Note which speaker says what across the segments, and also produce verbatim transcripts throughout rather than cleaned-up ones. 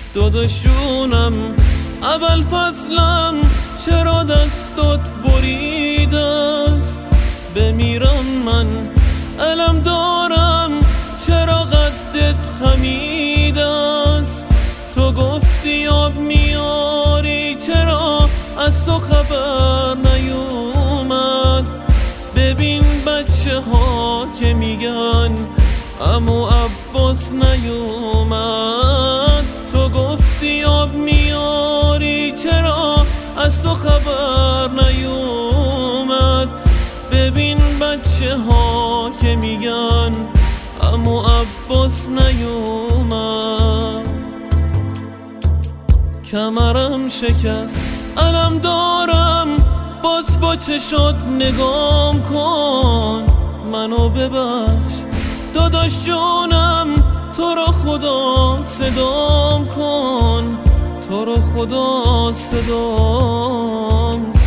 Speaker 1: داداشونم اول فصلم چرا دستات برید است؟ بمیرم من علم دارم چرا قدت خمید است؟ تو گفتی آب میاری چرا از تو خبر نیومد؟ ببین بچه ها که میگن عمو عباس نیومد. تو گفتی آب میاری چرا از تو خبر نیومد؟ ببین بچه ها که میگن عمو عباس نیومد. کمرم شکست علم دارم باز با چشات نگام کن، منو ببخش داداش جونم، تو رو خدا صدام کن، تو رو خدا صدام کن.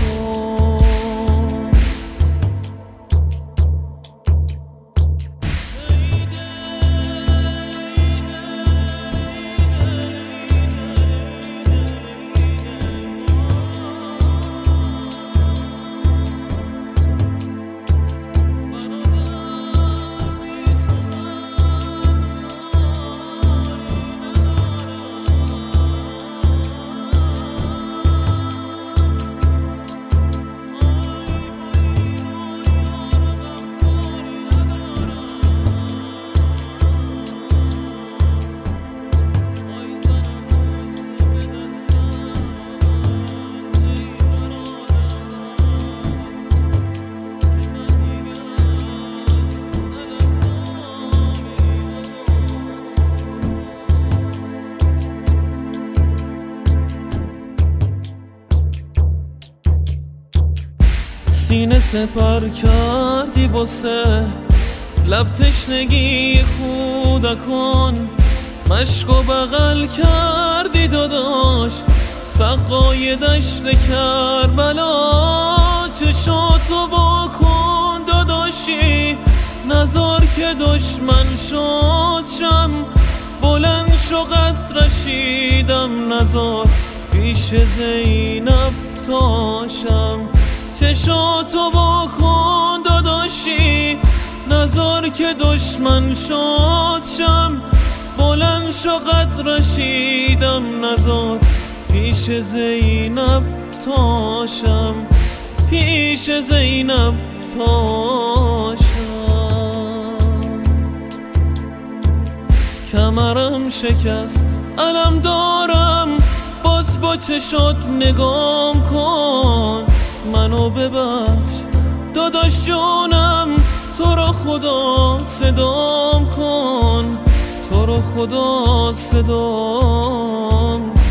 Speaker 1: سینه سپر کردی باسه لب تشنگی خودکان، مشک و بغل کردی داداش سقای دشت کربلا. چشاتو با کن داداشی نزار که دشمن شد شم، بلند شو قد رشیدم نزار پیش زینب تاشم. چشاتو با کن داداشی نزار که دشمن شد شم، بلند شو قد رشیدم نزار پیش زینب تاشم، پیش زینب تاشم. کمرم شکست علم دارم باز با چشات نگام کن، منو ببخش داداش جونم، تو رو خدا صدام کن، تو رو خدا صدام کن.